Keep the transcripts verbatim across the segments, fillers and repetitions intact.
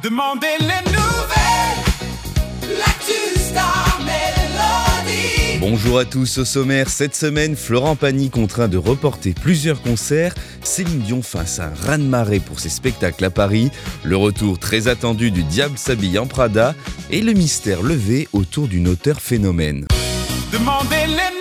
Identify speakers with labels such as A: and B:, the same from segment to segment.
A: Demandez les nouvelles, l'actu Star Mélodie.
B: Bonjour à tous, au sommaire, cette semaine, Florent Pagny contraint de reporter plusieurs concerts, Céline Dion face à un raz-de-marée pour ses spectacles à Paris, le retour très attendu du Diable s'habille en Prada et le mystère levé autour d'une auteure phénomène.
A: Demandez les nouvelles.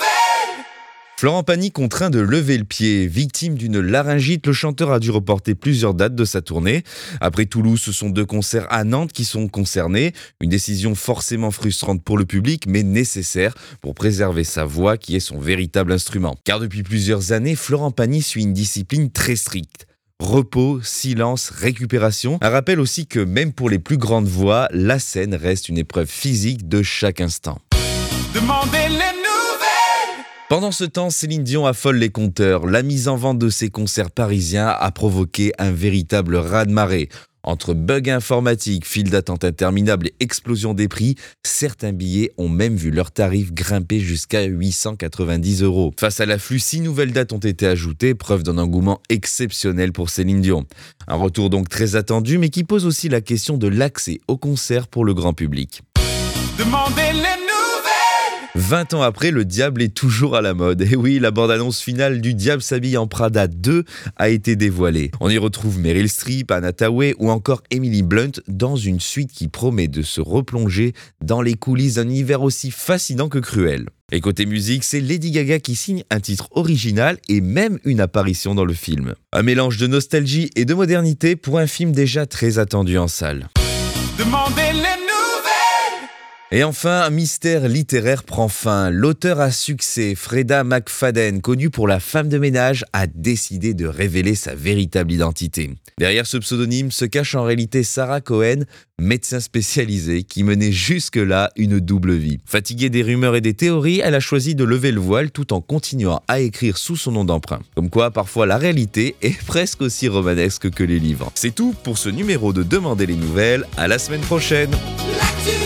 B: Florent Pagny contraint de lever le pied. Victime d'une laryngite, le chanteur a dû reporter plusieurs dates de sa tournée. Après Toulouse, ce sont deux concerts à Nantes qui sont concernés. Une décision forcément frustrante pour le public, mais nécessaire pour préserver sa voix qui est son véritable instrument. Car depuis plusieurs années, Florent Pagny suit une discipline très stricte. Repos, silence, récupération. Un rappel aussi que même pour les plus grandes voix, la scène reste une épreuve physique de chaque instant.
A: Demandez les nouvelles.
B: Pendant ce temps, Céline Dion affole les compteurs. La mise en vente de ses concerts parisiens a provoqué un véritable raz-de-marée. Entre bugs informatiques, files d'attente interminables et explosion des prix, certains billets ont même vu leurs tarifs grimper jusqu'à huit cent quatre-vingt-dix euros. Face à l'afflux, six nouvelles dates ont été ajoutées, preuve d'un engouement exceptionnel pour Céline Dion. Un retour donc très attendu, mais qui pose aussi la question de l'accès aux concerts pour le grand public.
A: Demandez les nouvelles.
B: vingt ans après, le Diable est toujours à la mode. Et oui, la bande-annonce finale du Diable s'habille en Prada deux a été dévoilée. On y retrouve Meryl Streep, Anna Hathaway ou encore Emily Blunt dans une suite qui promet de se replonger dans les coulisses d'un univers aussi fascinant que cruel. Et côté musique, c'est Lady Gaga qui signe un titre original et même une apparition dans le film. Un mélange de nostalgie et de modernité pour un film déjà très attendu en salle.
A: Demandez les nouvelles.
B: Et enfin, un mystère littéraire prend fin. L'auteur à succès, Freda McFadden, connue pour La femme de ménage, a décidé de révéler sa véritable identité. Derrière ce pseudonyme se cache en réalité Sarah Cohen, médecin spécialisée qui menait jusque-là une double vie. Fatiguée des rumeurs et des théories, elle a choisi de lever le voile tout en continuant à écrire sous son nom d'emprunt. Comme quoi, parfois la réalité est presque aussi romanesque que les livres. C'est tout pour ce numéro de Demandez les nouvelles. À la semaine prochaine.
A: L'actu